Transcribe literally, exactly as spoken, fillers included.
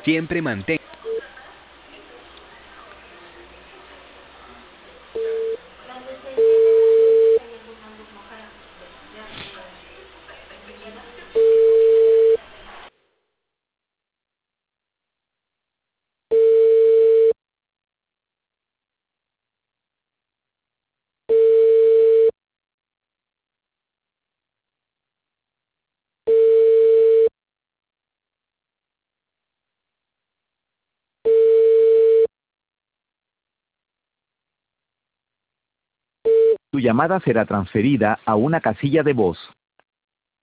Siempre mantén. Tu llamada será transferida a una casilla de voz.